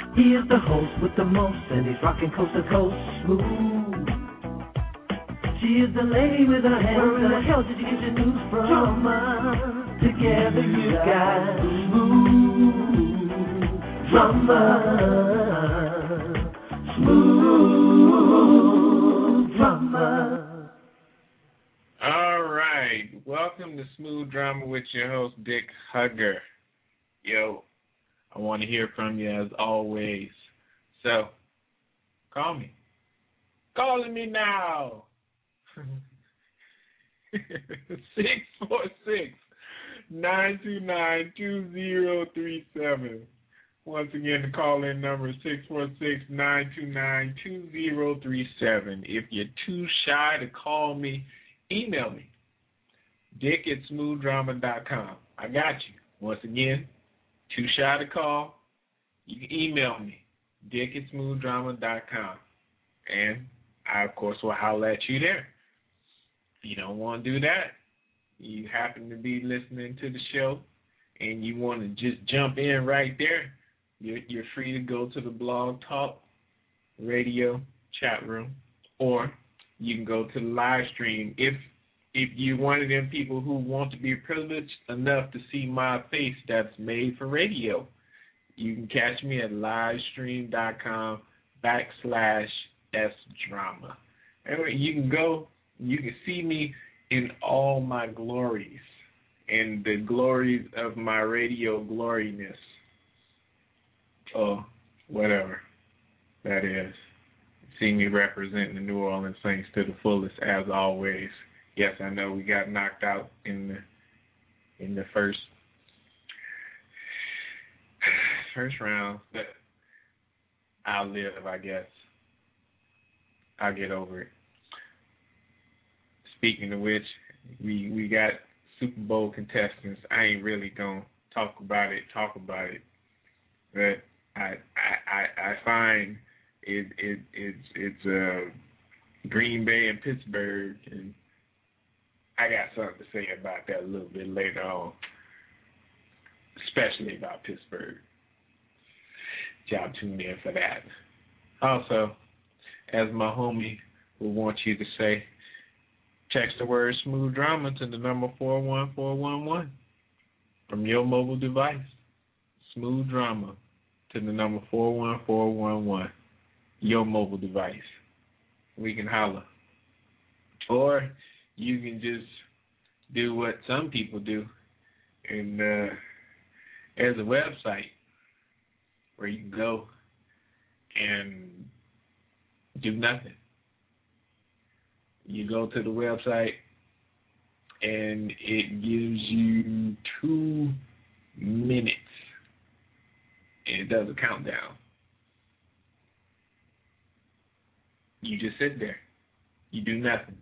He is the host with the most, and he's rocking coast to coast. Smooth. She is the lady with her hands. Where in the hell did you get your news from? Drama. Together you got smooth drama. Smooth drama. All right. Welcome to Smooth Drama with your host, Dick Hugger. Yo, I want to hear from you as always. So, call me. Calling me now. 646-929-2037. Once again, the call-in number is 646-929-2037. If you're too shy to call me, email me, dick@smoothdrama.com. I got you. Once again, too shy to call, you can email me, dick@smoothdrama.com. And I, of course, will holler at you there. If you don't want to do that, you happen to be listening to the show and you want to just jump in right there, you're free to go to the Blog Talk Radio chat room, or you can go to the live stream. If you're one of them people who want to be privileged enough to see my face that's made for radio, you can catch me at livestream.com/sdrama. Anyway, you can go, you can see me in all my glories and the glories of my radio gloriness. Or whatever that is. See me representing the New Orleans Saints to the fullest, as always. Yes, I know we got knocked out in the first round, but I'll live, I guess. I'll get over it. Speaking of which, we got Super Bowl contestants. I ain't really gonna talk about it, but I find it's Green Bay and Pittsburgh, and I got something to say about that a little bit later on, especially about Pittsburgh. Y'all tune in for that. Also, as my homie would want you to say, text the word Smooth Drama to the number 41411 from your mobile device. Smooth Drama to the number 41411, your mobile device. We can holler. Or you can just do what some people do, and there's a website where you can go and do nothing. You go to the website, and it gives you 2 minutes. And it does a countdown. You just sit there. You do nothing.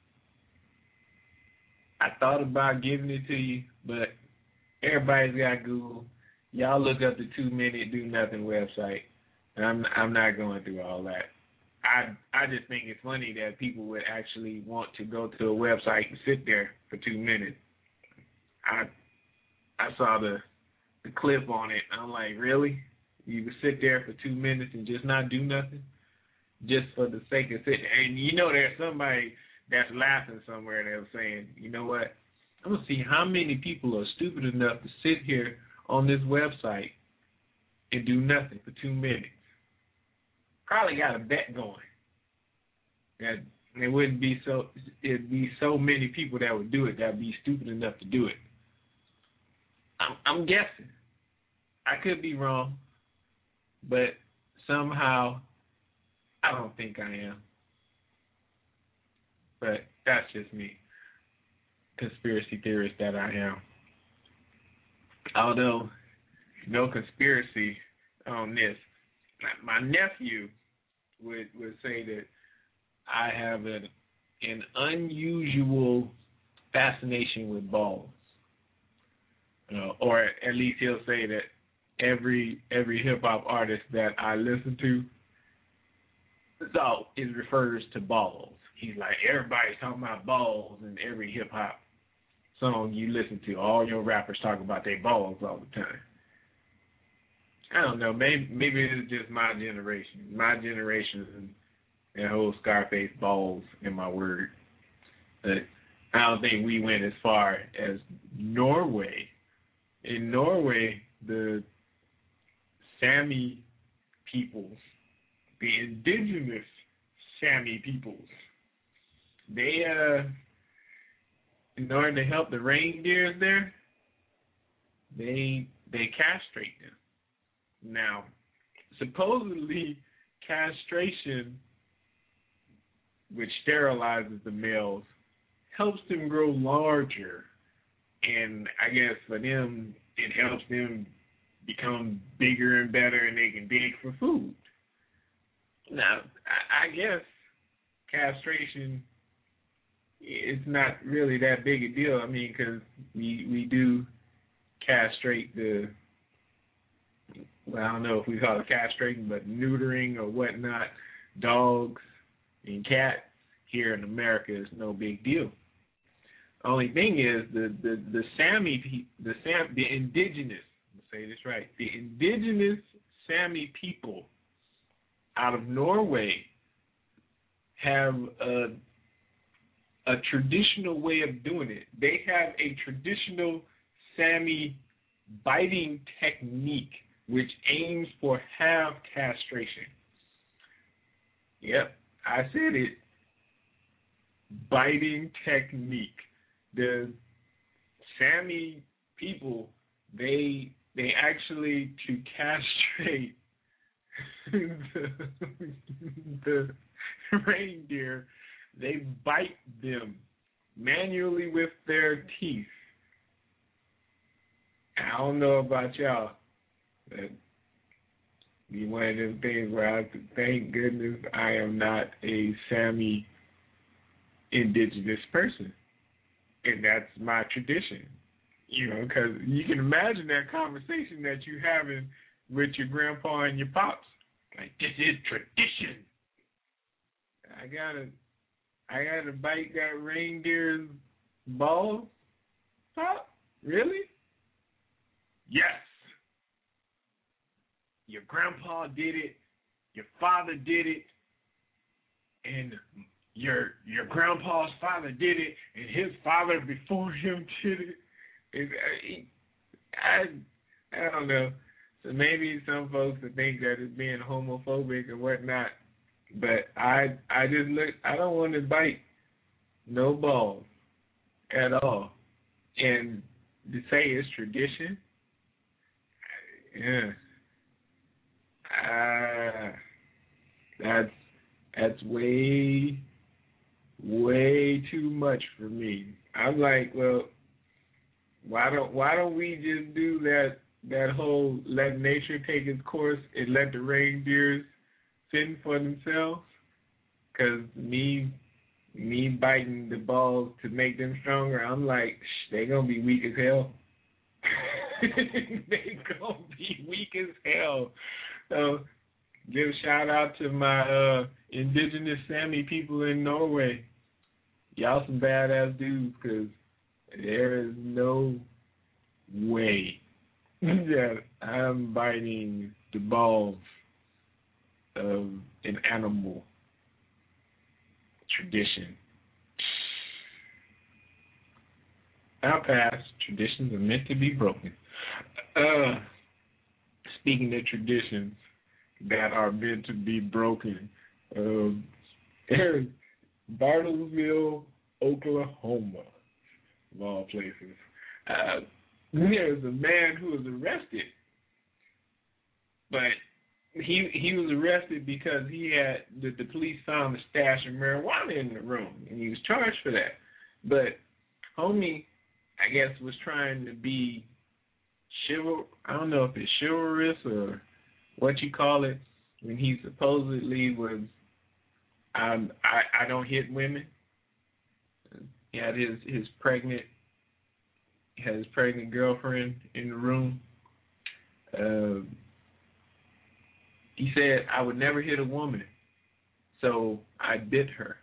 I thought about giving it to you, but everybody's got Google. Y'all look up the 2-minute do nothing website. And I'm not going through all that. I just think it's funny that people would actually want to go to a website and sit there for 2 minutes. I saw the clip on it. I'm like, really? You would sit there for 2 minutes and just not do nothing? Just for the sake of sitting? And you know there's somebody that's laughing somewhere that was saying, you know what? I'm going to see how many people are stupid enough to sit here on this website and do nothing for 2 minutes. Probably got a bet going. That it'd be so many people that would do it that would be stupid enough to do it. I'm guessing. I could be wrong, but somehow I don't think I am. But that's just me, conspiracy theorist that I am. Although no conspiracy on this. My nephew would say that I have an unusual fascination with balls. Or at least he'll say that every hip-hop artist that I listen to it refers to balls. He's like, everybody's talking about balls in every hip-hop song you listen to. All your rappers talk about their balls all the time. I don't know. Maybe it's just my generation. My generation, that whole Scarface balls in my word. But I don't think we went as far as Norway. In Norway, the Sami peoples, the indigenous Sami peoples, they in order to help the reindeers there, they castrate them. Now, supposedly castration, which sterilizes the males, helps them grow larger, and I guess for them it helps them become bigger and better, and they can dig for food. Now, I guess castration is not really that big a deal. I mean, because we do castrate the, well, I don't know if we call it castrating, but neutering or whatnot, dogs and cats here in America is no big deal. Only thing is the Sami, the indigenous, let's say this right, the indigenous Sami people out of Norway have a traditional way of doing it. They have a traditional Sami biting technique which aims for half castration. Yep, I said it. Biting technique. The Sami people, they actually, to castrate the reindeer, they bite them manually with their teeth. I don't know about y'all, but be one of them things where I thank goodness I am not a Sami indigenous person. And that's my tradition, you know, because you can imagine that conversation that you're having with your grandpa and your pops. Like, this is tradition. I gotta bite that reindeer's balls? Pop? Really? Yes. Your grandpa did it, your father did it, and your grandpa's father did it, and his father before him did it. I don't know. So maybe some folks would think that it's being homophobic or whatnot, but I just look. I don't want to bite no balls at all, and to say it's tradition, yeah, that's way too much for me. I'm like, well, why don't we just do that whole let nature take its course and let the reindeers fend for themselves? Because me biting the balls to make them stronger, I'm like, they gonna be weak as hell. They gonna be weak as hell. So give a shout out to my indigenous Sami people in Norway. Y'all some badass dudes, because there is no way that I'm biting the balls of an animal. Tradition. Our past traditions are meant to be broken. Speaking of traditions that are meant to be broken, Bartlesville, Oklahoma, of all places. There's a man who was arrested, but he was arrested because he had the police found a stash of marijuana in the room, and he was charged for that. But homie, I guess, was trying to be I don't know if it's chivalrous or what you call it, when he supposedly was, I don't hit women. He had his pregnant girlfriend in the room. He said, I would never hit a woman, so I bit her.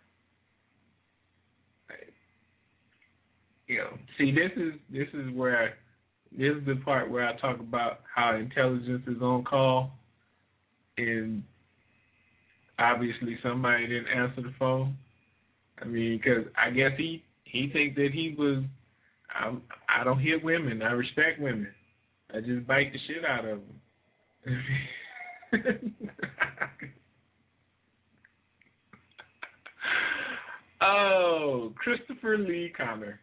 You know, see, this is where this is the part where I talk about how intelligence is on call, and obviously somebody didn't answer the phone. I mean, because I guess he thinks that he was. I don't hit women. I respect women. I just bite the shit out of them. Oh, Christopher Lee Connor.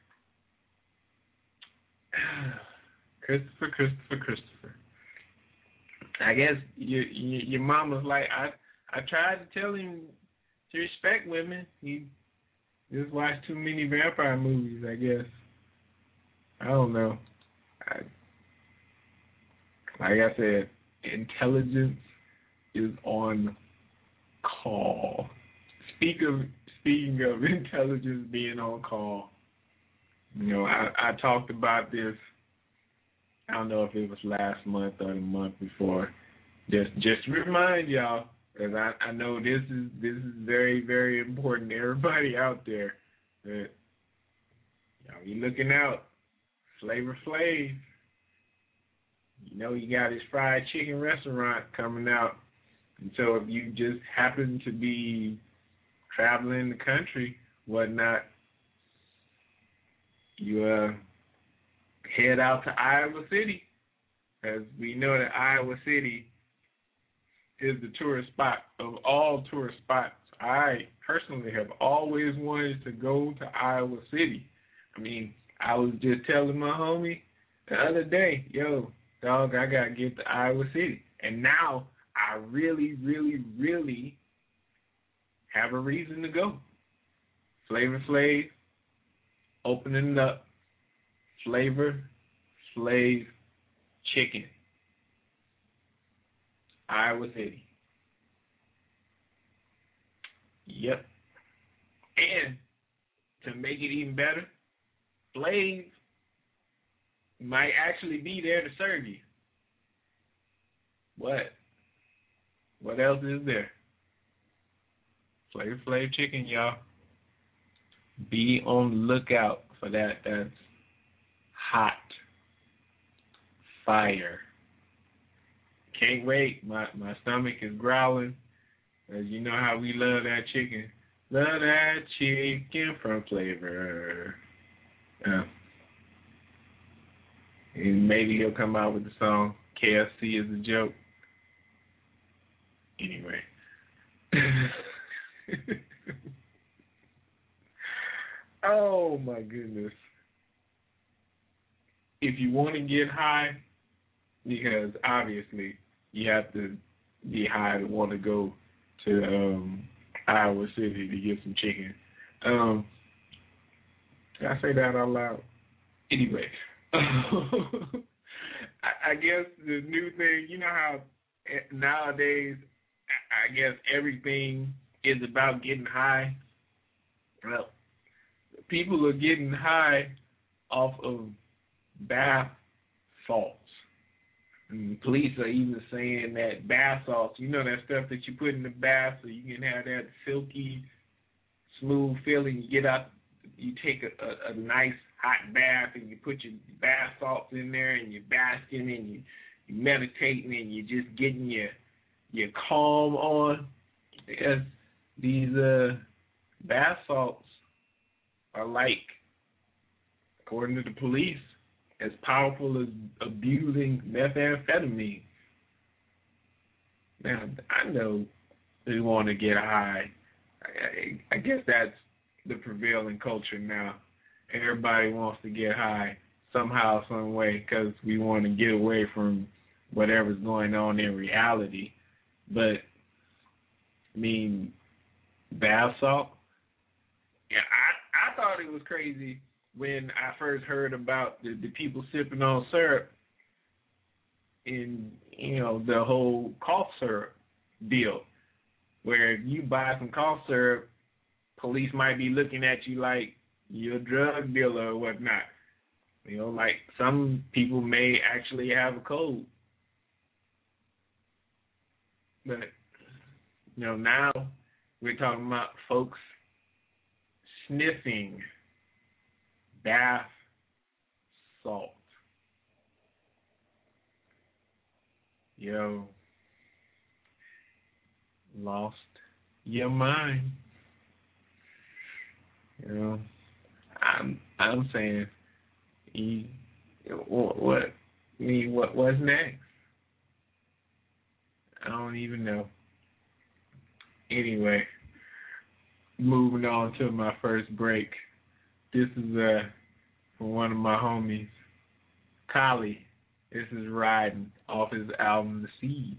Christopher. I guess your mom was like, I tried to tell him to respect women. He just watched too many vampire movies, I guess. I don't know. Like I said, intelligence is on call. Speaking of intelligence being on call, I talked about this. I don't know if it was last month or the month before. Just remind y'all, because I know this is very, very important to everybody out there, that y'all be looking out. Flavor Flav, he got his fried chicken restaurant coming out. And so if you just happen to be traveling the country, whatnot, you head out to Iowa City, as we know that Iowa City is the tourist spot of all tourist spots. I personally have always wanted to go to Iowa City. I mean, I was just telling my homie the other day, yo, dog, I got to get to Iowa City. And now I really, really, really have a reason to go. Flavor Flav opening up Flavor Flav Chicken, Iowa City. Yep. And to make it even better, Flav might actually be there to serve you. What else is there? Flavor Flav Chicken, y'all. Be on the lookout for that. That's hot. Fire. Can't wait. My stomach is growling. As you know how we love that chicken. Love that chicken from Flavor. And maybe he'll come out with the song KFC is a joke. Anyway. Oh my goodness. If you want to get high, because obviously you have to be high to want to go to Iowa City to get some chicken. Did I say that out loud? Anyway, I guess the new thing, you know how nowadays, I guess everything is about getting high. Well, people are getting high off of bath salts. And police are even saying that bath salts, that stuff that you put in the bath so you can have that silky, smooth feeling. You get out, you take a nice hot bath and you put your bath salts in there and you're basking and you meditating and you're just getting your calm on. Because these bath salts are like, according to the police, as powerful as abusing methamphetamine. Now, I know they want to get high. I guess that's the prevailing culture now. Everybody wants to get high somehow, some way, because we want to get away from whatever's going on in reality. But, I mean, bath salt? Yeah, I thought it was crazy when I first heard about the people sipping on syrup in, the whole cough syrup deal, where if you buy some cough syrup, police might be looking at you like you're a drug dealer or whatnot. Like some people may actually have a cold. But, now we're talking about folks sniffing bath salt. Yo, lost your mind. You know, I'm saying, what's next? I don't even know. Anyway, moving on to my first break. This is from one of my homies, Kali. This is Riding off his album The Seed.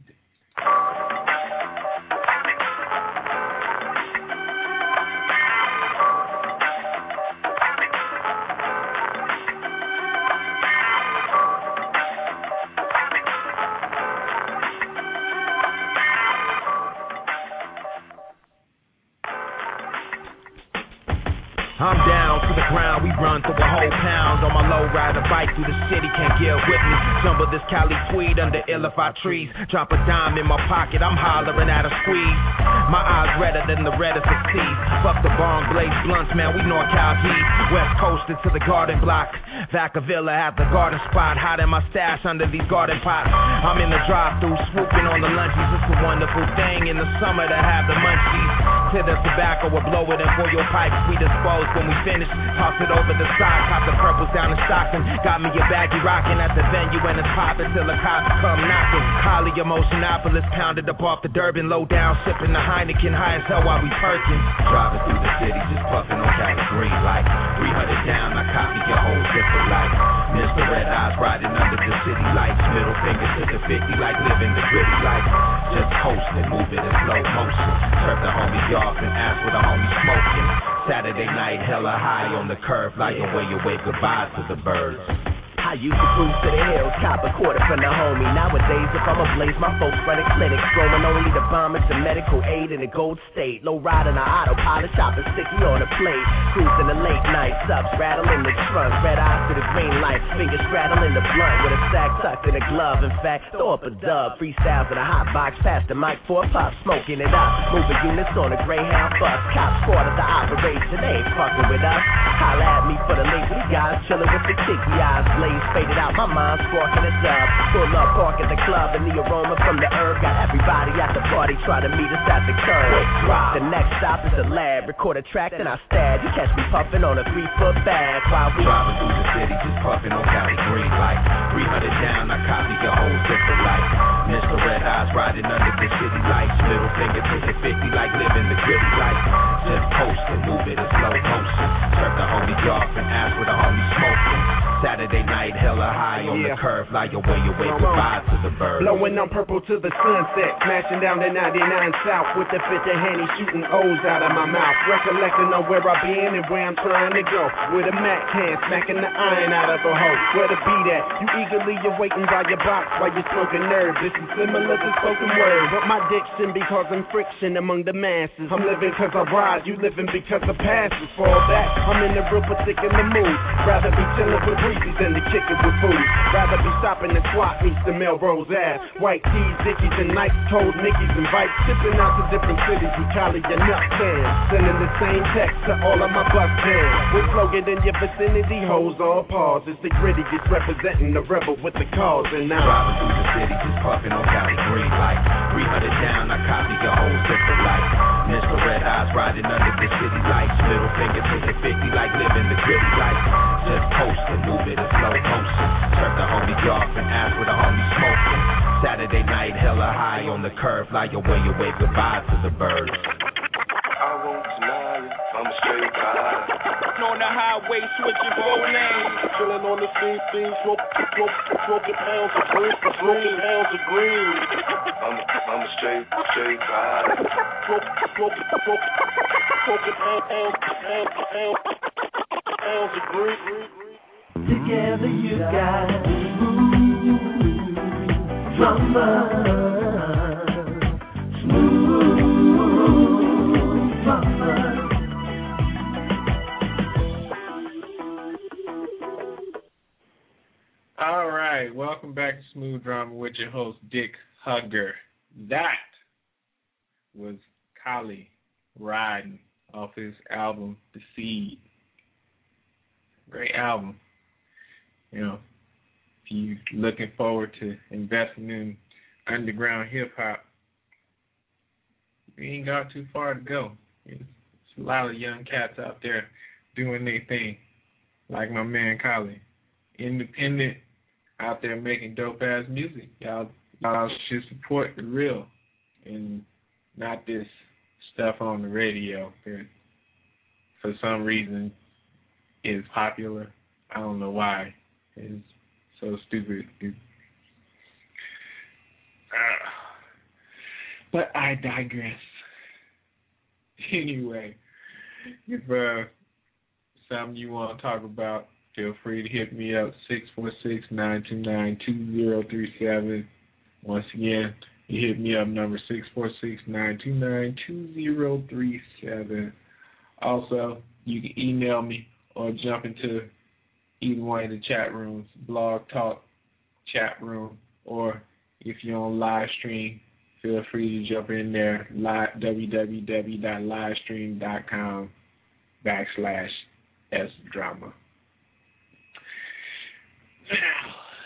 I'm down to the ground, we run through a whole pound. On my low rider bike through the city, can't get with me. Jumble this Cali tweed under illify trees. Drop a dime in my pocket, I'm hollering at a squeeze. My eyes redder than the reddest of seas. Fuck the bong blaze blunts, man, we NorCal heat. West coasted to the garden block. Vacavilla at the garden spot. Hot in my stash under these garden pots. I'm in the drive-thru swooping on the lunchies. It's a wonderful thing in the summer to have the munchies. Clear the tobacco or blow it in for your pipes. We dispose when we finish. Toss it over the side. Cop the purples down in Stockton. Got me a baggy rocking at the venue and it's popping till the cops come knocking. Holly Emotionopolis pounded up off the Durban. Low down sipping the Heineken. High as hell while we perking. Driving through the city just puffing on Cali green light. 300 down, I copy your whole zipper light. Mr. Red Eyes riding under the city lights. Middle finger to the 50 like living the gritty life. Just coasting, move it in slow motion. Turf the homies off and ask what the homies smoking. Saturday night, hella high on the curve, like away you wave goodbye to the birds. I used to cruise to the hills, cop a quarter from the homie. Nowadays, if I'm ablaze, my folks running clinics, growing only the bombers and medical aid in the gold state. Low riding the autopilot, shopping sticky on the plate. Cruising the late night, subs rattling the trunk. Red eyes to the green light, fingers straddling the blunt with a sack tucked in a glove. In fact, throw up a dub, freestyles in a hot box, pass the mic for a puff, smoking it up. Moving units on a Greyhound bus, cops quarter the operation, they ain't fucking with us. Holla at me for the link, we guys chilling with the sticky eyes, blaze faded out, my mind's sparking a dub. Pull up, park at the club, and the aroma from the herb got everybody at the party trying to meet us at the curb. The next stop is the lab, record a track, then I stab. You catch me puffing on a 3-foot bag while we driving through the city, just puffing on Cali green light. 300 down, I copy your whole zipper light. Mr. Red Eyes riding under the city lights. Middle finger to the 50 like living the gritty life. Just coasting, move it in slow motion. Turf the homies off and ask what the homies smoking. Saturday night, hella high on the curve, fly away goodbye to the birds. Blowing on purple to the sunset, smashing down the 99 south with the 50 handy shooting O's out of my mouth. Recollecting on where I've been and where I'm trying to go. With a Mac can, smacking the iron out of a hoe. Where to be at? You eagerly awaiting by your box while you're smoking nerves. This is similar to spoken word, but my diction be causing friction among the masses. I'm living cause I ride, you living because the past is fall back. I'm in a real particular mood. Rather be chilling with breezy than to kick it with food. Rather be shopping at swap meets than Melrose Ave. White tees, Dickies, and Nikes, cold Nickies and Vikes. Shipping out to different cities with Cali and Uptown. Sending the same text to all of my bus jams. With slogan in your vicinity, hoes all pause. It's the grittiest representing the rebel with the cause. And now driving through the city, just puffing on Cali green light. 300 down, I copy your whole zipper light. Mr. Red Eyes riding under the city lights. Middle finger to the 50 like living the gritty life. Just coasting, move it in slow motion. Turf the homies off and ask what the homies smoking. Saturday night, hella high on the curve, fly away goodbye to the birds. I won't deny it, I'm a straight guy. On the highway, switching 4 lanes. Chilling on the scene, smoking pounds of green, I'm a straight guy. Smoking pounds of green. Together you got smooth drummer, smooth drummer. All right, welcome back to Smooth Drama with your host Dick Hugger. That was Kali Riding off his album The Seed. Great album. You know, if you're looking forward to investing in underground hip hop, we ain't got too far to go. It's a lot of young cats out there doing their thing, like my man Kali. Independent, out there making dope ass music. Y'all should support the real and not this stuff on the radio that for some reason is popular. I don't know why. It's so stupid. But I digress. Anyway, if something you want to talk about, feel free to hit me up, 646-929-2037. Once again, you hit me up, number 646-929-2037. Also, you can email me or jump into either one of the chat rooms, Blog Talk chat room, or if you're on live stream, feel free to jump in there, www.livestream.com/sdrama. Now,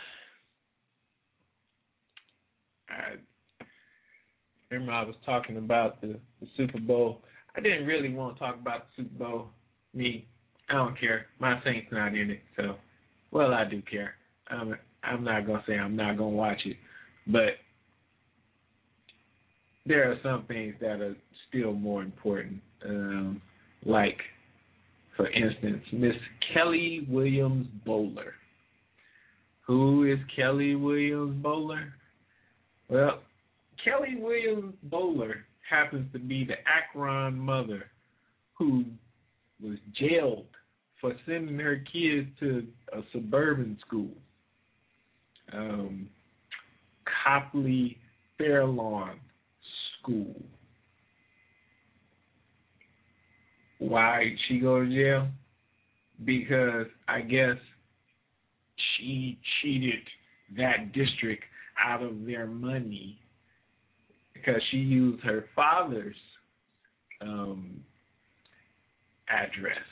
I remember I was talking about the Super Bowl. I didn't really want to talk about the Super Bowl. I don't care. My Saints not in it, so, well, I do care. I'm not going to say I'm not going to watch it, but there are some things that are still more important, like, for instance, Miss Kelly Williams Bowler. Who is Kelly Williams Bowler? Well, Kelly Williams Bowler happens to be the Akron mother who was jailed for sending her kids to a suburban school, Copley Fairlawn School. Why did she go to jail? Because I guess she cheated that district out of their money because she used her father's address.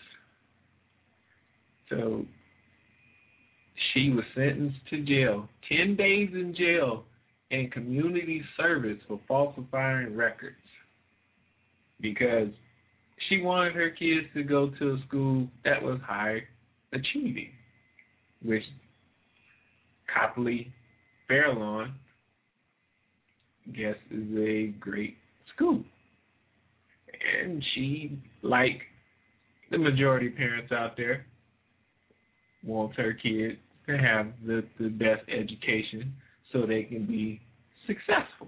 So she was sentenced to jail, 10 days in jail and community service for falsifying records because she wanted her kids to go to a school that was high achieving, which Copley Fairlawn, I guess, is a great school. And she, like the majority of parents out there, wants her kids to have the best education so they can be successful.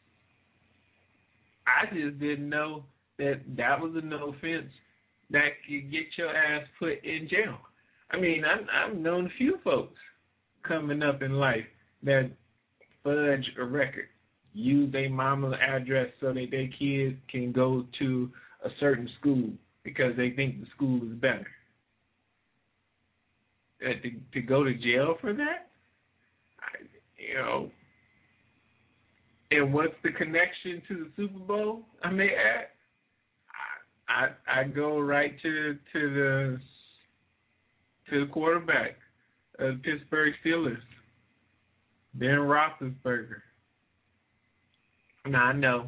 I just didn't know that was an offense that could get your ass put in jail. I mean, I've known a few folks coming up in life that fudge a record, use their mama's address so that their kids can go to a certain school because they think the school is better. To go to jail for that? And what's the connection to the Super Bowl? I may add, I go right to the quarterback of the Pittsburgh Steelers, Ben Roethlisberger. Now I know,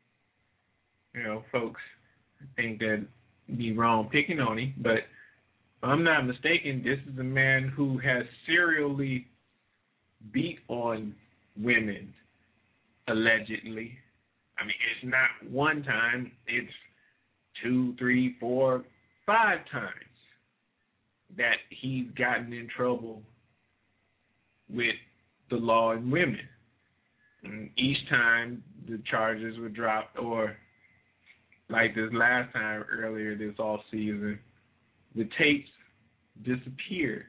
folks think that be wrong picking on him, but if I'm not mistaken, this is a man who has serially beat on women, allegedly. I mean, it's not one time, it's 2, 3, 4, 5 times that he's gotten in trouble with the law and women. And each time the charges were dropped, or like this last time earlier this off season, the tapes disappeared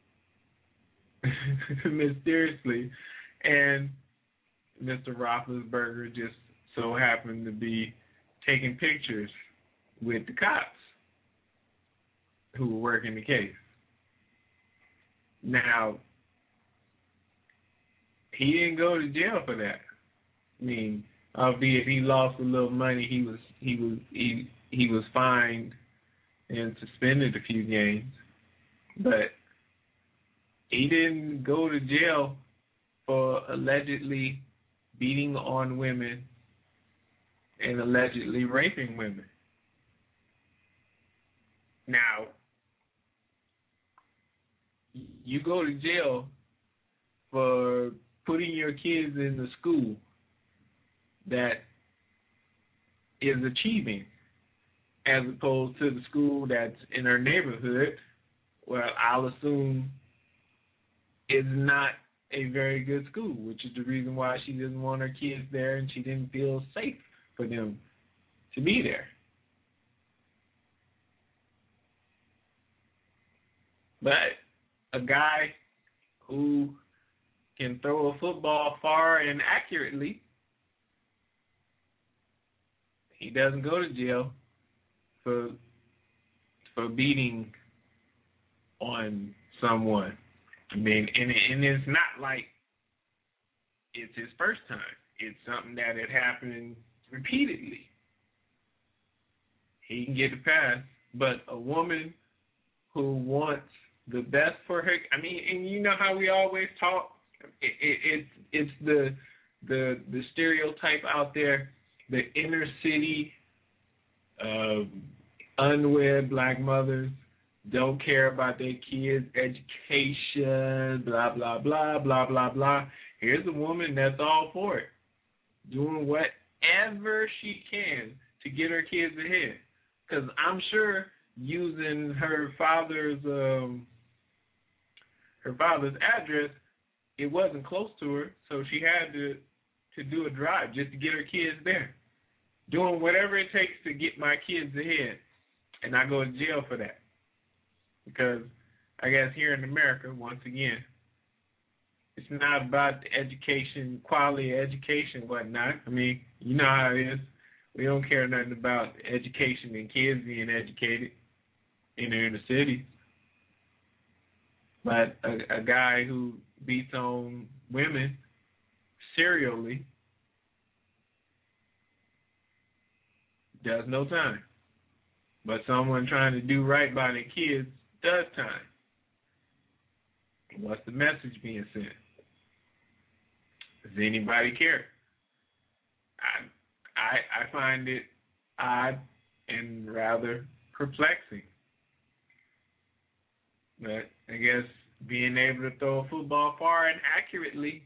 mysteriously, and Mr. Roethlisberger just so happened to be taking pictures with the cops who were working the case. Now, he didn't go to jail for that. I mean, albeit he lost a little money, he was fined and suspended a few games, but he didn't go to jail for allegedly beating on women and allegedly raping women. Now, you go to jail for putting your kids in the school that is achieving, as opposed to the school that's in her neighborhood, well, I'll assume is not a very good school, which is the reason why she didn't want her kids there and she didn't feel safe for them to be there. But a guy who can throw a football far and accurately, he doesn't go to jail for beating on someone. I mean, and it's not like it's his first time. It's something that had happened repeatedly. He can get a pass, but a woman who wants the best for her, I mean, and you know how we always talk, it's the stereotype out there, the inner city unwed black mothers don't care about their kids' education, blah, blah, blah, blah, blah, blah. Here's a woman that's all for it, doing whatever she can to get her kids ahead. Because I'm sure using her father's address, it wasn't close to her, so she had to do a drive just to get her kids there. Doing whatever it takes to get my kids ahead, and I go to jail for that. Because I guess here in America, once again, it's not about the education, quality of education, whatnot. I mean, you know how it is. We don't care nothing about education and kids being educated in the inner city. But a guy who beats on women serially does no time. But someone trying to do right by their kids does time. What's the message being sent? Does anybody care? I find it odd and rather perplexing. But I guess being able to throw a football far and accurately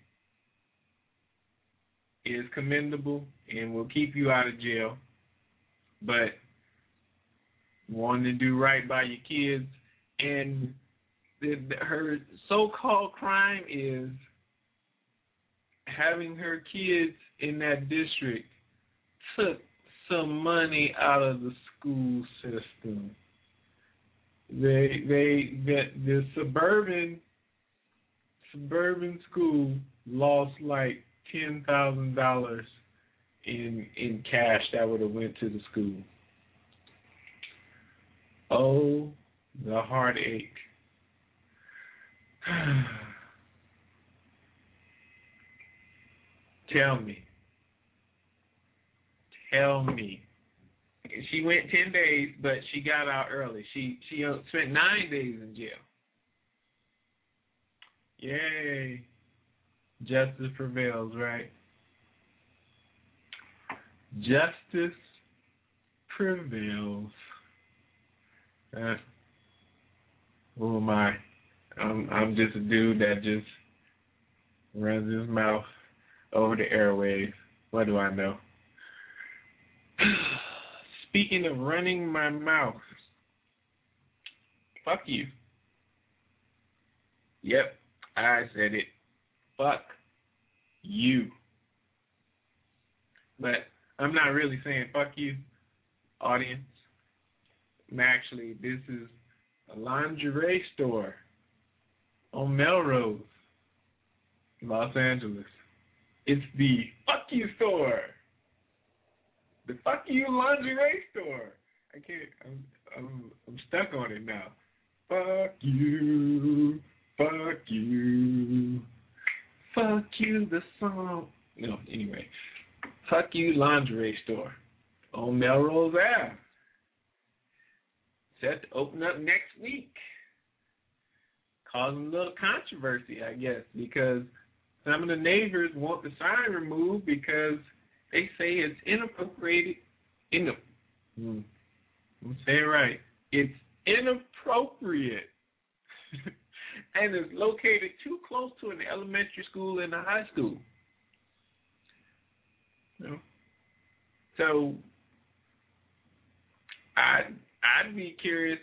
is commendable and will keep you out of jail. But wanting to do right by your kids, and her so-called crime is having her kids in that district took some money out of the school system. The suburban school lost like $10,000 in cash that would have went to the school. Oh, the heartache. Tell me. She went 10 days, but she got out early. She spent 9 days in jail. Yay. Justice prevails, right? Justice prevails. Who am I? I'm just a dude that just runs his mouth over the airwaves. What do I know? Speaking of running my mouth, fuck you. Yep, I said it. Fuck you. But I'm not really saying fuck you, audience. Actually, this is a lingerie store on Melrose, Los Angeles. It's the Fuck You store. The Fuck You lingerie store. I can't. I'm stuck on it now. Fuck you. Fuck you. Fuck you. The song. No. Anyway. Fuck You lingerie store on Melrose Ave. Set to open up next week. Causing a little controversy, I guess, because Some of the neighbors want the sign removed because they say it's inappropriate. I'm saying it right. It's inappropriate. And is located too close to an elementary school and a high school. So I'd be curious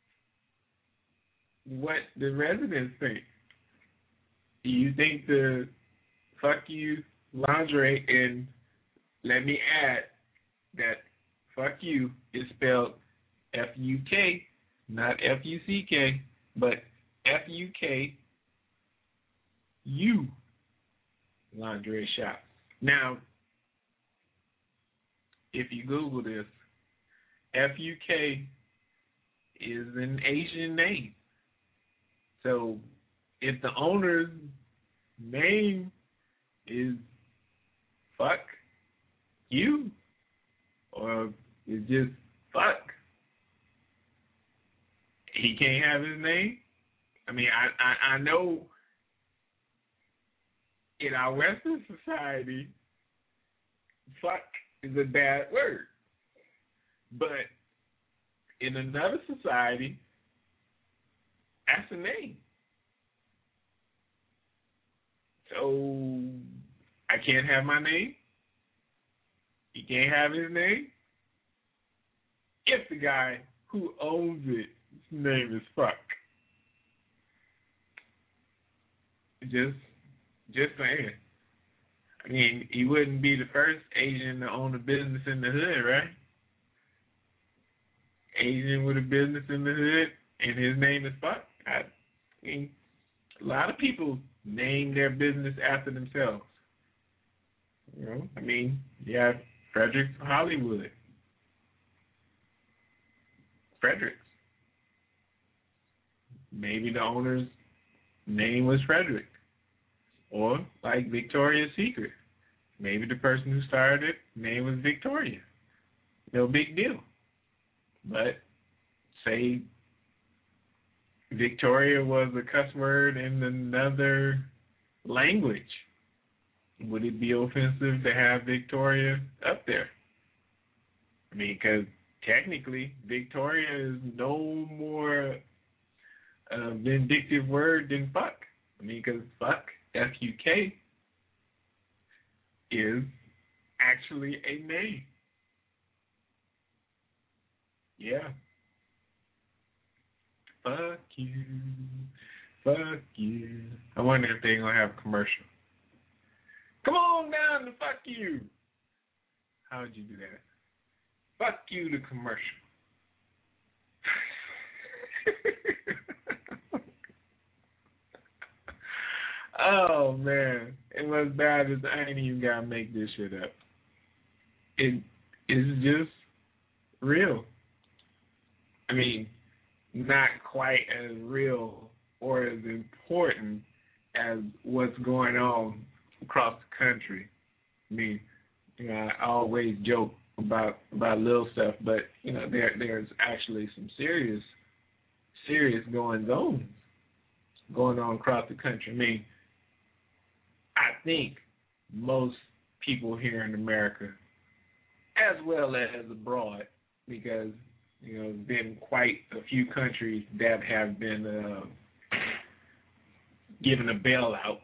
what the residents think. Do you think the fuck you lingerie, and let me add that fuck you is spelled F-U-K, not F-U-C-K, but F-U-K-U lingerie shop. Now, if you Google this, F-U-K is an Asian name. So if the owner's name is fuck you, or it's just fuck, he can't have his name? I mean, I know in our Western society, fuck is a bad word. But in another society, that's a name. So I can't have my name. He can't have his name. If the guy who owns it, his name is fuck. Just saying. I mean, he wouldn't be the first Asian to own a business in the hood, right? Asian with a business in the hood, and his name is fuck. I mean, a lot of people name their business after themselves. You know, I mean, you have Fredericks Hollywood. Fredericks. Maybe the owner's name was Frederick. Or like Victoria's Secret. Maybe the person who started it, name was Victoria. No big deal. But say Victoria was a cuss word in another language. Would it be offensive to have Victoria up there? I mean, because technically Victoria is no more a vindictive word than fuck. I mean, because fuck, F-U-K, is actually a name. Yeah. Fuck you. Fuck you. I wonder if they're going to have a commercial. Come on down to fuck you. How would you do that? Fuck you, the commercial. Oh, man. It was bad as I ain't even got to make this shit up. It is just real. I mean, not quite as real or as important as what's going on across the country. I mean, you know, I always joke about little stuff, but you know, there's actually some serious going on across the country. I mean, I think most people here in America, as well as abroad, because you know, there's been quite a few countries that have been given a bailout.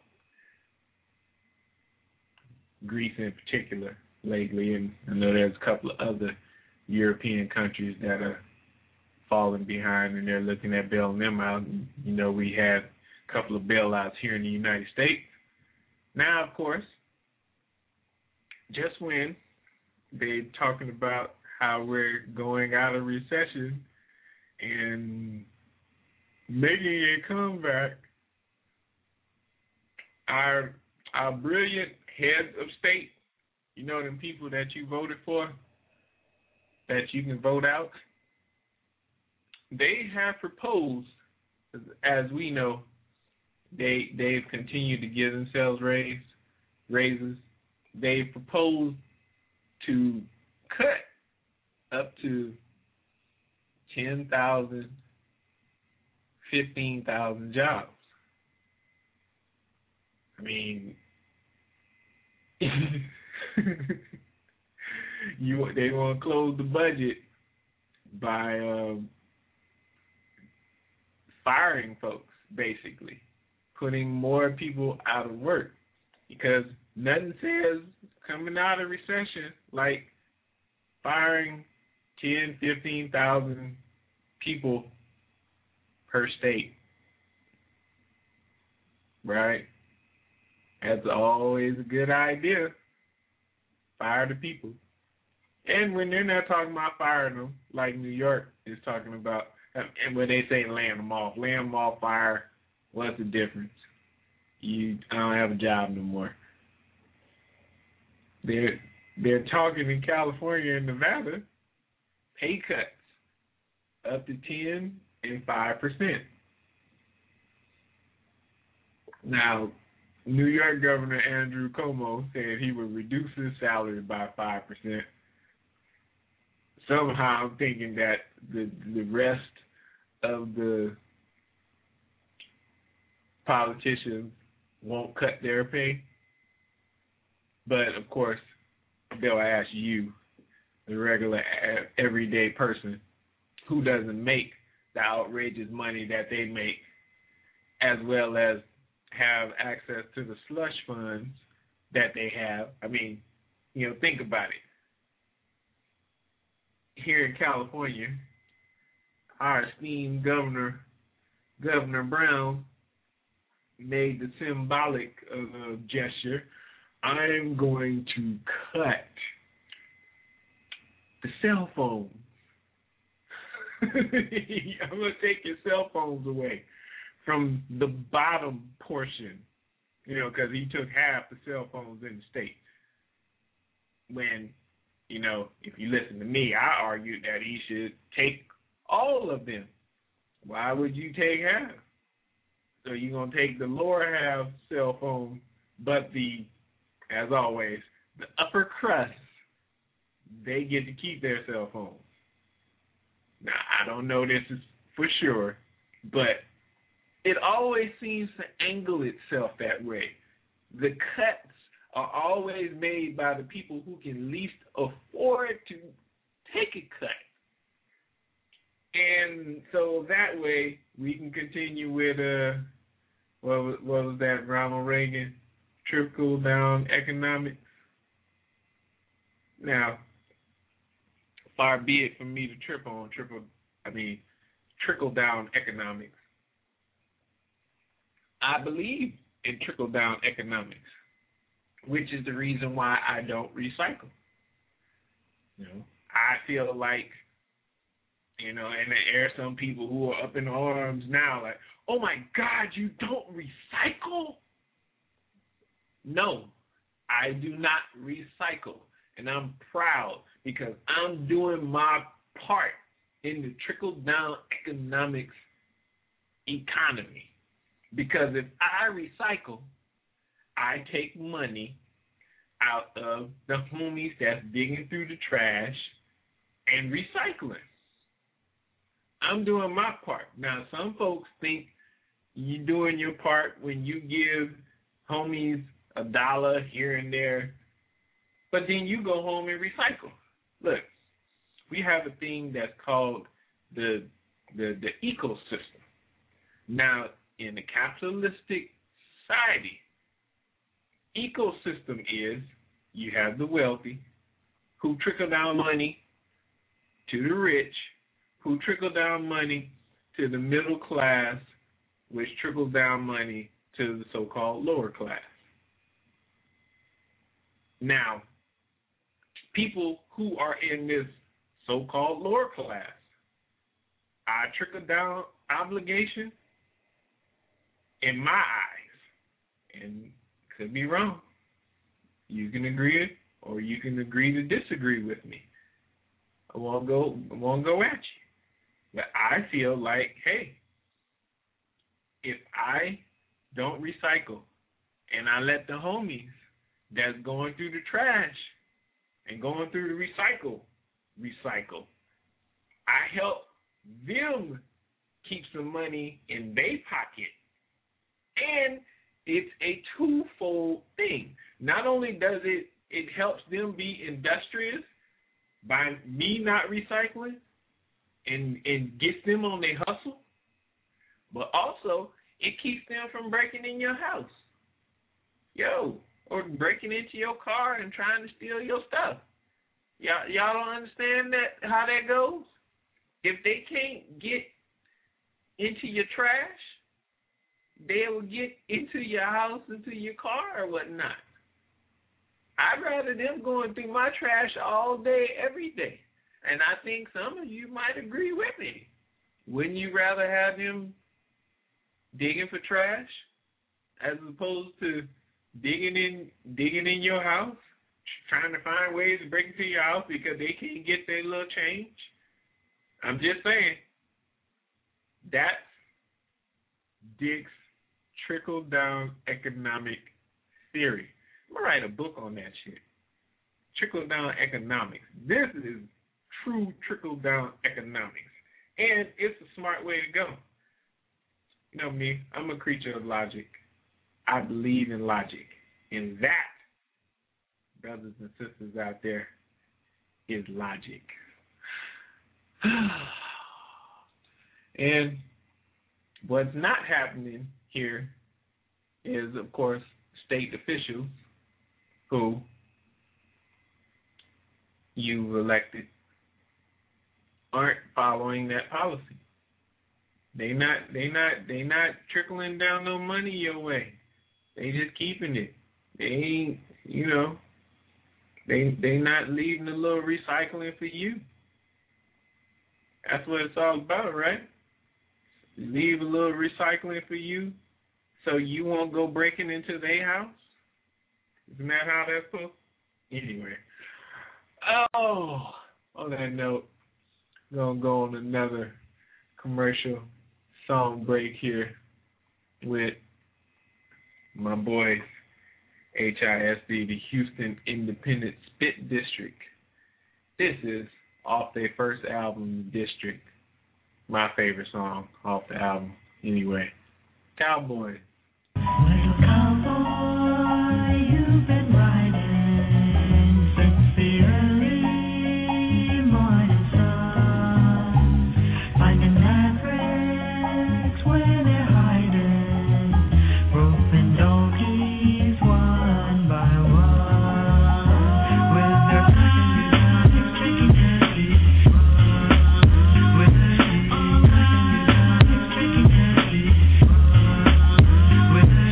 Greece in particular lately, and I know there's a couple of other European countries that are falling behind, and they're looking at bailing them out. And, you know, we had a couple of bailouts here in the United States. Now, of course, just when they're talking about how we're going out of recession and making a comeback, our brilliant heads of state, you know, them people that you voted for, that you can vote out, they have proposed, as we know, they've continued to give themselves raises. They've proposed to cut up to 10,000, 15,000 jobs. I mean, They want to close the budget by firing folks, basically, putting more people out of work, because nothing says coming out of recession like firing 10, 15,000 people per state, right? That's always a good idea. Fire the people. And when they're not talking about firing them, like New York is talking about, and when they say laying them off, fire, what's the difference? I don't have a job no more. They're talking in California and Nevada, pay cuts up to 10 and 5%. Now, New York Governor Andrew Cuomo said he would reduce his salary by 5%. Somehow I'm thinking that the rest of the politicians won't cut their pay. But, of course, they'll ask you, the regular, everyday person who doesn't make the outrageous money that they make, as well as have access to the slush funds that they have. I mean, think about it. Here in California, our esteemed Governor Brown made the symbolic gesture. I'm going to cut the cell phones. I'm going to take your cell phones away from the bottom portion, because he took half the cell phones in the state. When, if you listen to me, I argued that he should take all of them. Why would you take half? So you're going to take the lower half cell phone, but as always, the upper crust, they get to keep their cell phones. Now, I don't know this is for sure, but it always seems to angle itself that way. The cuts are always made by the people who can least afford to take a cut. And so that way we can continue with, what was that, Ronald Reagan, trickle-down economics. Now, far be it from me to trickle-down economics. I believe in trickle-down economics, which is the reason why I don't recycle. I feel like, and there are some people who are up in arms now, like, oh my God, you don't recycle? No, I do not recycle. And I'm proud because I'm doing my part in the trickle-down economics economy. Because if I recycle, I take money out of the homies that's digging through the trash and recycling. I'm doing my part. Now, some folks think you're doing your part when you give homies $1 here and there, but then you go home and recycle. Look, we have a thing that's called the ecosystem. Now, in the capitalistic society, ecosystem is you have the wealthy who trickle down money to the rich, who trickle down money to the middle class, which trickles down money to the so-called lower class. Now, people who are in this so-called lower class, our trickle-down obligation, in my eyes, and could be wrong, you can agree or you can agree to disagree with me. I won't go at you. But I feel like, hey, if I don't recycle and I let the homies that's going through the trash and going through the recycle, I help them keep some money in their pocket. And it's a twofold thing. Not only does it helps them be industrious by me not recycling and gets them on their hustle, but also it keeps them from breaking in your house. Or breaking into your car and trying to steal your stuff. Y'all don't understand how that goes? If they can't get into your trash, they will get into your house, into your car or whatnot. I'd rather them going through my trash all day, every day. And I think some of you might agree with me. Wouldn't you rather have them digging for trash as opposed to digging in your house, trying to find ways to break into your house because they can't get their little change? I'm just saying, that's Dick's trickle-down economic theory. I'm going to write a book on that shit. Trickle-down economics. This is true trickle-down economics. And it's a smart way to go. You know me, I'm a creature of logic. I believe in logic. And that, brothers and sisters out there, is logic. And what's not happening here is, of course, state officials who you've elected aren't following that policy. They not trickling down no money your way. They just keeping it. They ain't, they not leaving a little recycling for you. That's what it's all about, right? Leave a little recycling for you so you won't go breaking into their house. Isn't that how that's supposed? Anyway. On that note, I'm going to go on another commercial song break here with my boys, HISD, the Houston Independent Spit District. This is off their first album, District. My favorite song off the album. Anyway, Cowboy. Little cowboy, you've been riding since the early morning sun, finding mavericks where they're hiding, roping donkeys one by one, with their music kicking their feet, with their music kicking their feet, with their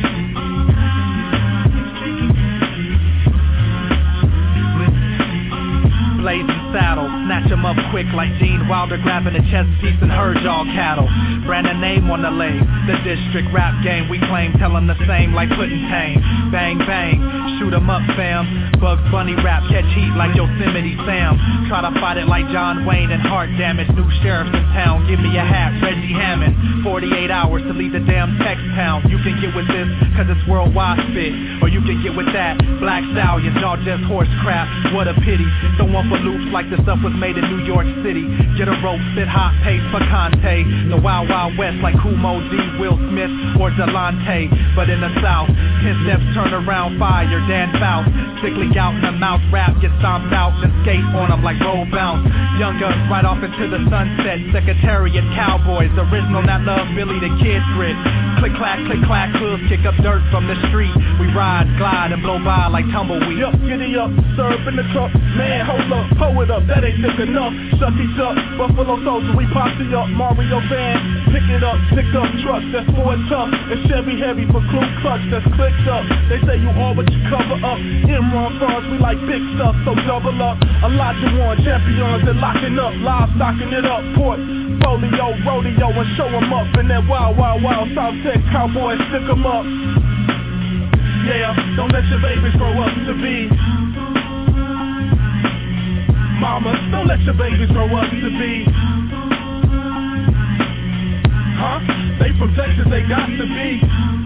Blazing saddle, snatch 'em up quick like Gene Wilder grabbing a chest piece and herd y'all cattle. Brand a name on the lane, the district rap game we claim, tell 'em the same like Puddin' Tame. Bang bang, shoot 'em up fam. Bugs Bunny rap, catch heat like Yosemite Sam. Try to fight it like John Wayne and heart damage. New sheriffs in town, give me a hat, Reggie Hammond. 48 hours to leave the damn text town. You can get with this, cause it's worldwide spit. Or you can get with that, Black Stallions, y'all just horse crap. What a pity, don't want for loops like this stuff was made in New York City. Get a rope, sit hot, pace for Conte. The Wild Wild West like Kumo D, Will Smith, or Delonte. But in the South, 10 steps turn around, fire, Dan Faust. Sickly out in the mouth, rap, get stomped out, then skate on them like roll bounce. Young guns right off into the sunset, Secretariat Cowboys, original that love Billy the Kid grit. Click clack, hooves kick up dirt from the street. We ride, glide, and blow by like tumbleweed. Yup, giddy up, serve in the truck. Man, hold up, pull it up, that ain't thick enough. Shut these up, Buffalo Soldier, we posse up. Mario van, pick it up, pick up trucks, that's Ford tough. And Chevy heavy for Clue Clutch, that's clicked up. They say you all but you cover up. Imran Farms, we like big stuff, so double up. Elijah Warren, champions, they're locking up. Live stocking it up, port, folio, rodeo, and show 'em up. In that wild, wild, wild South Tech Cowboys, stick 'em up. Yeah, don't let your babies grow up to be mamas, don't let your babies grow up to be they from Texas, they got to be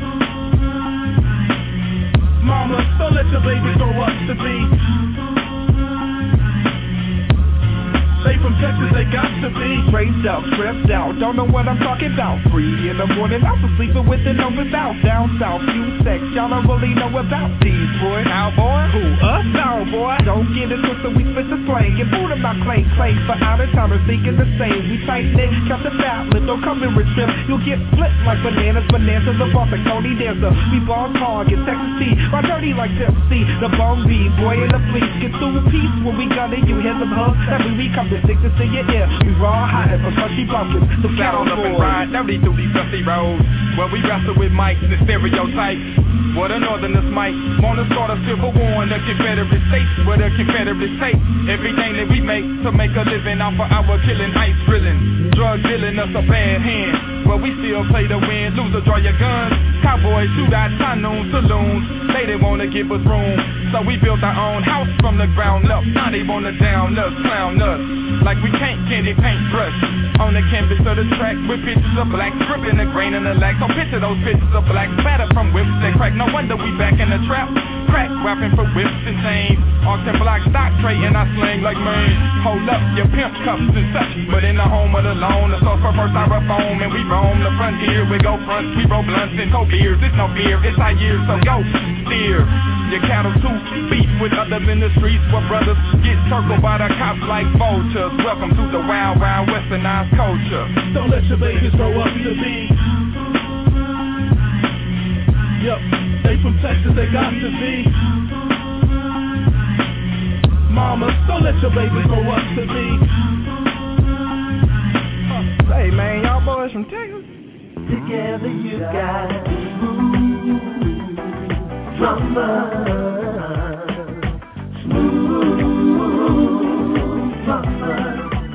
mamas, don't let your babies grow up to be they from Texas, Texas, they got to be straight out, stressed out. Don't know what I'm talking about. 3 in the morning, I was sleeping with it on without. Down south, few sex, y'all don't really know about these boys. Cowboy? Who? Us? No, boy. Don't get it twisted, we spit the slang. Get food in my claim, for out of time, thinking the same. We tight knit, count the fat, don't come in with trip. You'll get flipped like bananas, the boss like Tony Dancer. We ball hard, get Texas T, ride dirty like Pepsi. The bum B, boy in the fleece, get through peace when we got it. You hear them hugs, every week come to stick this in your ear. We raw hot for country bumpers, so get on up and ride, now they through these dusty roads. Where we wrestle with mics and stereotypes. What a northerners might wanna start a civil war in the Confederate States, where the Confederates take everything that we make to make a living off of our killing, ice drilling, drug dealing us a bad hand. But we still play to win, loser draw your guns. Cowboys shoot out Tynoon saloons, they didn't wanna give us room, so we built our own house from the ground up. Now they wanna down us, clown us, like we can't candy paintbrush on the canvas of the track with pictures of black, dripping the grain in the lack. So picture those pictures of black spatter from whips that crack. No wonder we back in the trap, crack rapping for whips and chains. Austin Block stock trading, I slang like man. Hold up your pimp cups and such, but in the home of the lone, the source for first styrofoam, and we roam the frontier. We go front, we roll blunts and cold beers. It's no fear, it's our year, so go steer your cattle too. Beef with others in the streets where brothers get circled by the cops like vultures. Welcome to the wild, wild westernized culture. Don't let your babies grow up to be. Yep, they from Texas, they got to be. Mama, don't let your babies grow up to be. Hey man, y'all boys from Texas. Together you got smooth drummer, smooth drummer.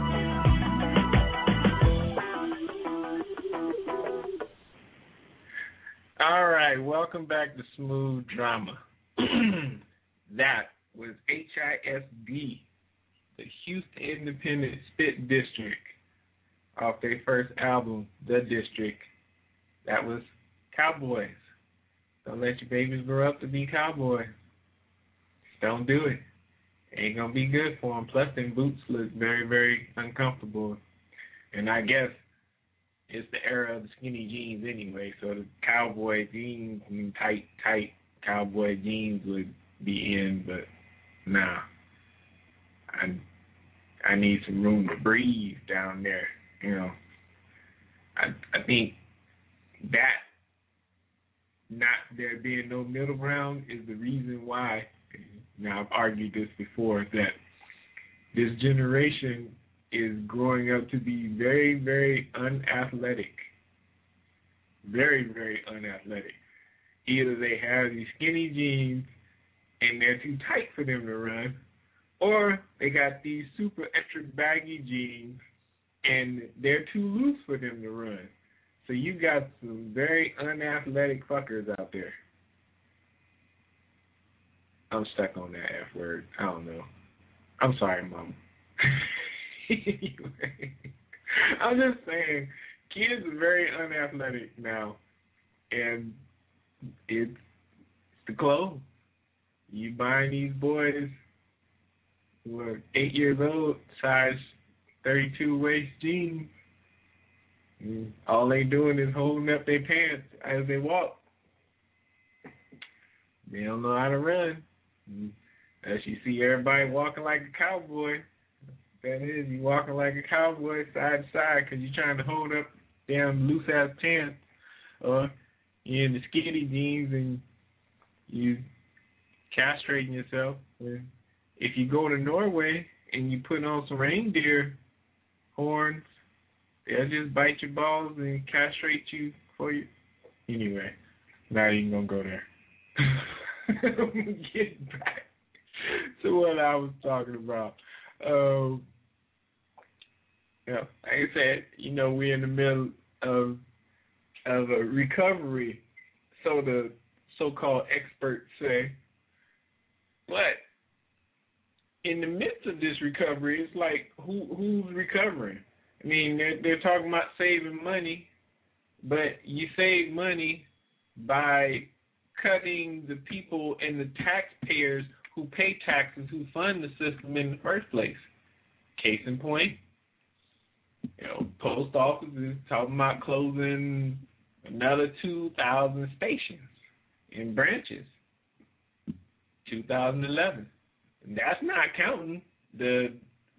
All right, welcome back to Smooth Drama. That was HISD, the Houston Independent Spit District, off their first album, The District. That was Cowboys. Don't let your babies grow up to be cowboys. Just don't do it. Ain't gonna be good for them. Plus, them boots look very, very uncomfortable. And I guess it's the era of the skinny jeans anyway, so the cowboy jeans and tight cowboy jeans would be in, but nah. I need some room to breathe down there, you know. I think that not there being no middle ground is the reason why, now I've argued this before, that this generation is growing up to be very, very unathletic. Very, very unathletic. Either they have these skinny jeans and they're too tight for them to run, or they got these super extra baggy jeans and they're too loose for them to run. So you got some very unathletic fuckers out there. I'm stuck on that F word. I don't know. I'm sorry, Mom. I'm just saying, kids are very unathletic now, and it's the clothes. You buying these boys who are 8 years old, size 32 waist jeans, and all they doing is holding up their pants as they walk. They don't know how to run. As you see everybody walking like a cowboy, that is, you walking like a cowboy side to side because you're trying to hold up damn loose-ass pants, or you're in the skinny jeans and you castrating yourself. If you go to Norway and you put on some reindeer horns, they'll just bite your balls and castrate you for you. Anyway, not even going to go there. Get back to what I was talking about. Yeah, like I said, you know, we're in the middle of a recovery, so the so-called experts say. But in the midst of this recovery, it's like, who's recovering? I mean, they're talking about saving money, but you save money by cutting the people and the taxpayers who pay taxes, who fund the system in the first place. Case in point, Post office is talking about closing another 2,000 stations in branches. 2011. And that's not counting the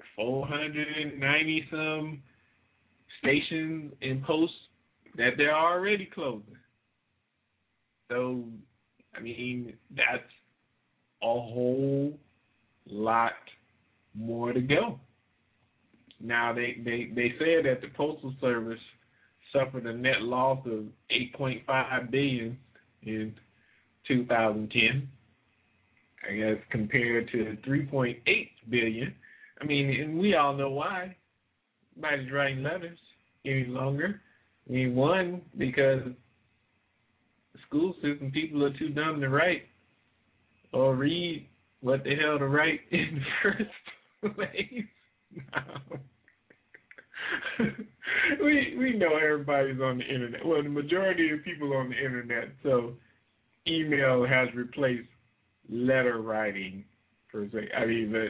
490 some stations and posts that they're already closing. So, I mean, that's a whole lot more to go. Now, they said that the Postal Service suffered a net loss of $8.5 billion in 2010. I guess compared to $3.8 billion. I mean, and we all know why. Nobody's writing letters any longer. I mean, one, because the school system, people are too dumb to write or read what the hell to write in the first place. No. we know everybody's on the internet. Well, the majority of people on the internet, so email has replaced letter writing per se. I mean, but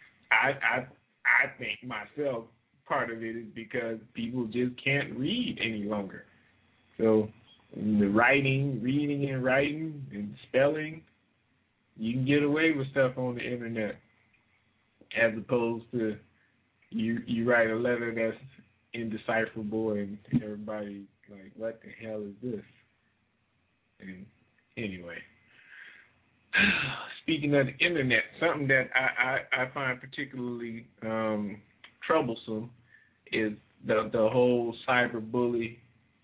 I think myself part of it is because people just can't read any longer. So the reading and writing and spelling, you can get away with stuff on the internet as opposed to you write a letter that's indecipherable and everybody like, what the hell is this? And anyway. Speaking of the internet, something that I find particularly troublesome is the whole cyberbully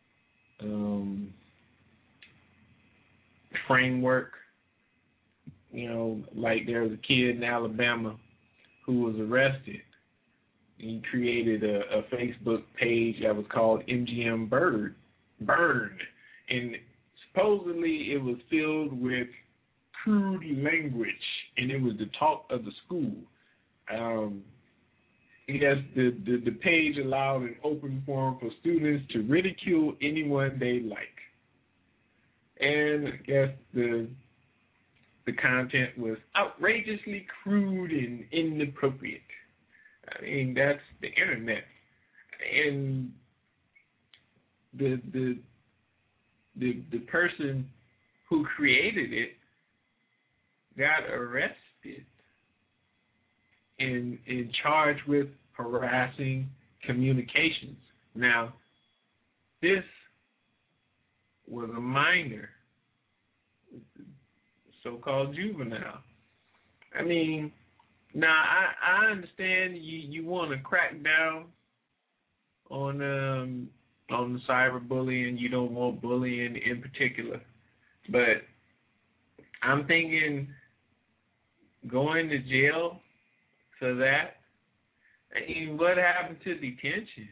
framework. You know, like there was a kid in Alabama who was arrested. He created a Facebook page that was called MGM Burn, and supposedly it was filled with crude language, and it was the talk of the school. Yes, the page allowed an open forum for students to ridicule anyone they like. And I guess the content was outrageously crude and inappropriate. I mean, that's the internet. And the person who created it got arrested and charged with harassing communications. Now, this was a minor, so-called juvenile. I mean, now I understand you want to crack down on the cyberbullying. You don't want bullying in particular, but I'm thinking going to jail for that. I mean, what happened to detention?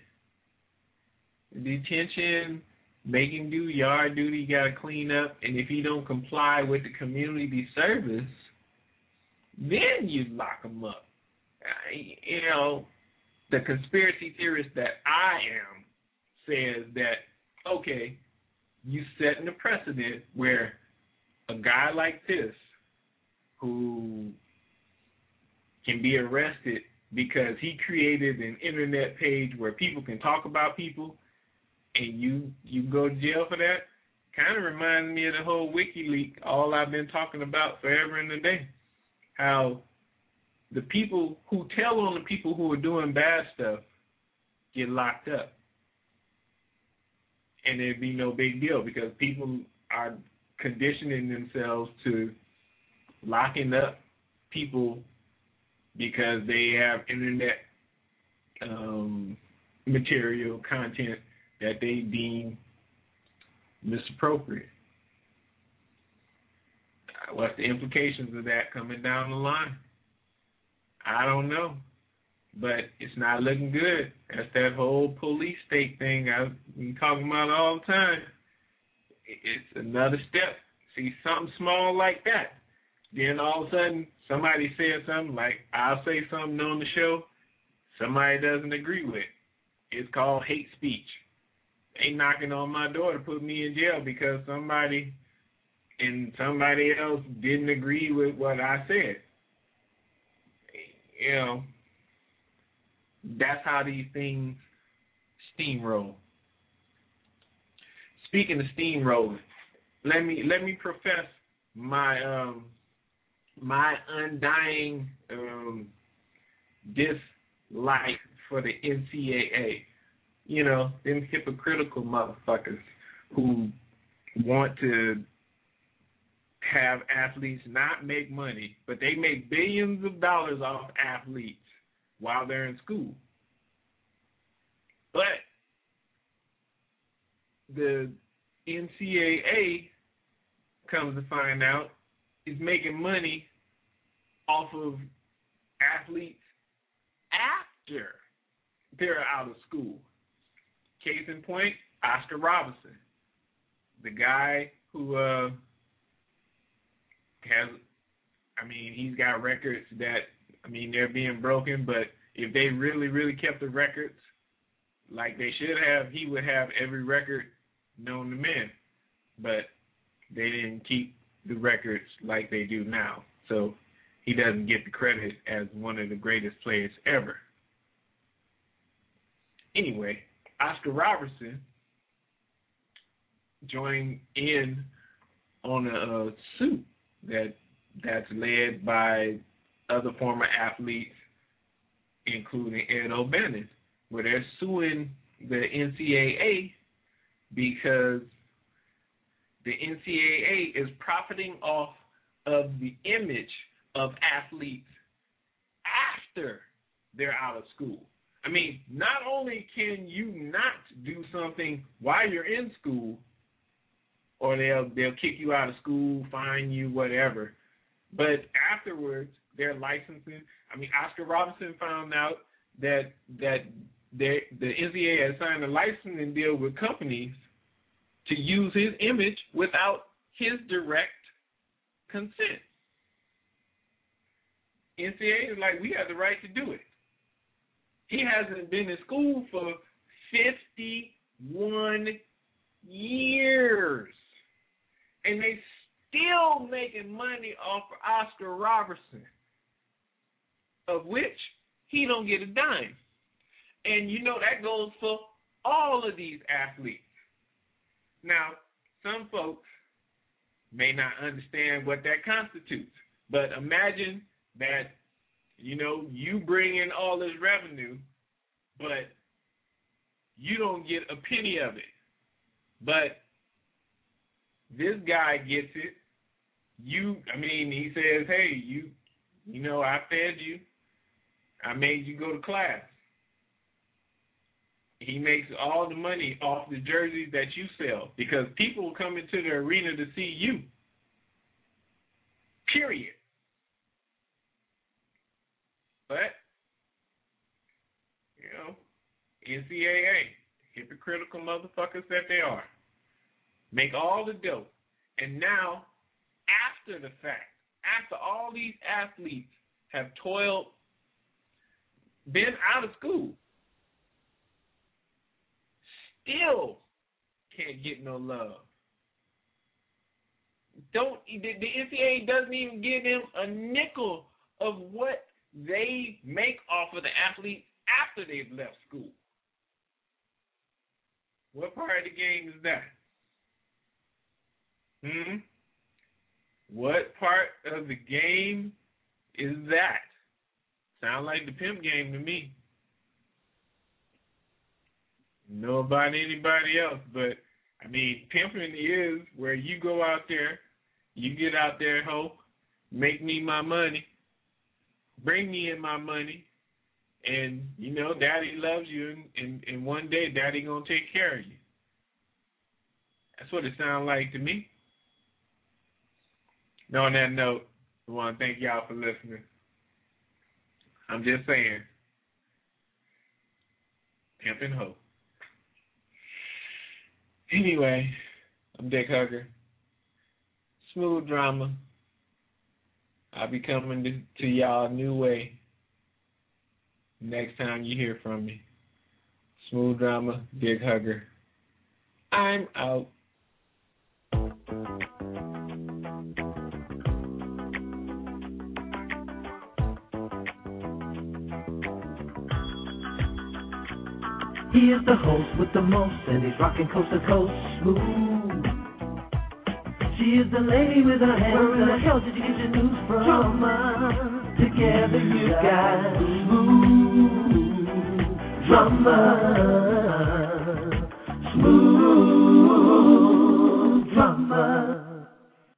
Detention, make him do yard duty, you got to clean up, and if he don't comply with the community service, then you lock him up. You know, the conspiracy theorist that I am says that, okay, you setting a precedent where a guy like this who can be arrested because he created an internet page where people can talk about people and you go to jail for that, kind of reminds me of the whole WikiLeaks, all I've been talking about forever and a day. How the people who tell on the people who are doing bad stuff get locked up. And it'd be no big deal because people are conditioning themselves to locking up people because they have internet material, content that they deem misappropriate. What's the implications of that coming down the line? I don't know, but it's not looking good. That's that whole police state thing I've been talking about all the time. It's another step. See something small like that, then all of a sudden somebody says something like I'll say something on the show somebody doesn't agree with. It's called hate speech. They knocking on my door to put me in jail because somebody else didn't agree with what I said. You know, that's how these things steamroll. Speaking of steamrolling, let me profess my my undying dislike for the NCAA. You know, them hypocritical motherfuckers who want to have athletes not make money, but they make billions of dollars off athletes while they're in school. But the NCAA, comes to find out, is making money off of athletes after they're out of school. Case in point, Oscar Robertson, the guy who he's got records that, they're being broken, but if they really, really kept the records like they should have, he would have every record known to men. But they didn't keep the records like they do now. So he doesn't get the credit as one of the greatest players ever. Anyway, Oscar Robertson joined in on a suit that's led by other former athletes, including Ed O'Bannon, where they're suing the NCAA because the NCAA is profiting off of the image of athletes after they're out of school. Not only can you not do something while you're in school, or they'll kick you out of school, fine you, whatever, but afterwards they're licensing. Oscar Robertson found out that the NCAA has signed a licensing deal with companies to use his image without his direct consent. NCAA is like, we have the right to do it. He hasn't been in school for 51 years. And they still making money off of Oscar Robertson, of which he don't get a dime. And that goes for all of these athletes. Now, some folks may not understand what that constitutes, but imagine that, you bring in all this revenue, but you don't get a penny of it. But this guy gets it. He says, hey, I fed you. I made you go to class. He makes all the money off the jerseys that you sell because people come into the arena to see you. Period. But, NCAA, hypocritical motherfuckers that they are, make all the dough. And now, after the fact, after all these athletes have toiled, been out of school, still can't get no love. The NCAA doesn't even give them a nickel of what they make off of the athletes after they've left school. What part of the game is that? What part of the game is that? Sound like the pimp game to me. Know about anybody else, but pimping is where you go out there, you get out there, ho, make me my money, bring me in my money, and daddy loves you, and one day daddy gonna take care of you. That's what it sounds like to me. Now, on that note, I want to thank y'all for listening. I'm just saying, pimpin' ho. Anyway, I'm Dick Hugger. Smooth Drama. I'll be coming to y'all a new way next time you hear from me. Smooth Drama, Dick Hugger. I'm out. He is the host with the most, and he's rocking coast to coast smooth. She is the lady with her hands. Where in the hell did you get your news from? Drama. Together you got smooth drama.